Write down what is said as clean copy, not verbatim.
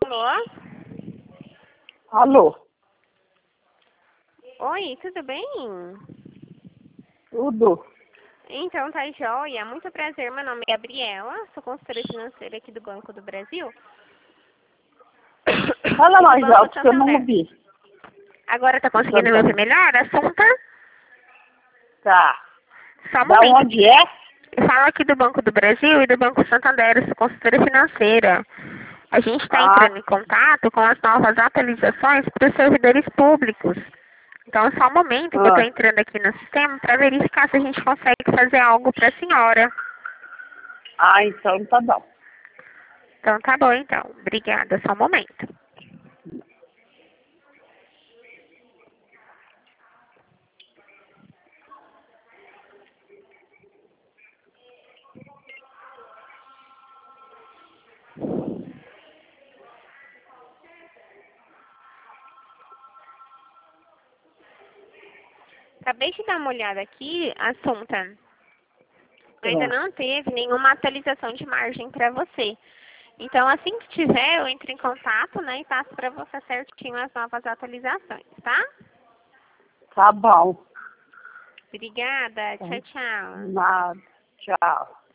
Alô? Alô? Oi, tudo bem? Tudo? Então, tá joia. Muito prazer, meu nome é Gabriela, sou consultora financeira aqui do Banco do Brasil. Fala E do mais Banco alto que eu não Santander. ouvi. Agora tá conseguindo me ouvir melhor, assunto? Tá. Só um Da momento. onde é? Eu falo aqui do Banco do Brasil e do Banco Santander, sou consultora financeira. A gente está Ah, entrando em contato com as novas atualizações para os servidores públicos. Então, é só um momento que eu estou ah, entrando aqui no sistema para verificar se a gente consegue fazer algo para a senhora. então tá bom. Então, tá bom, então. Obrigada. Só um momento. Acabei de dar uma olhada aqui, Assunta. Ainda Ah, não teve nenhuma atualização de margem para você. Então, assim que tiver, eu entro em contato, né, e passo para você certinho as novas atualizações, tá? tá bom. Obrigada. Tchau, tchau. Nada. Tchau.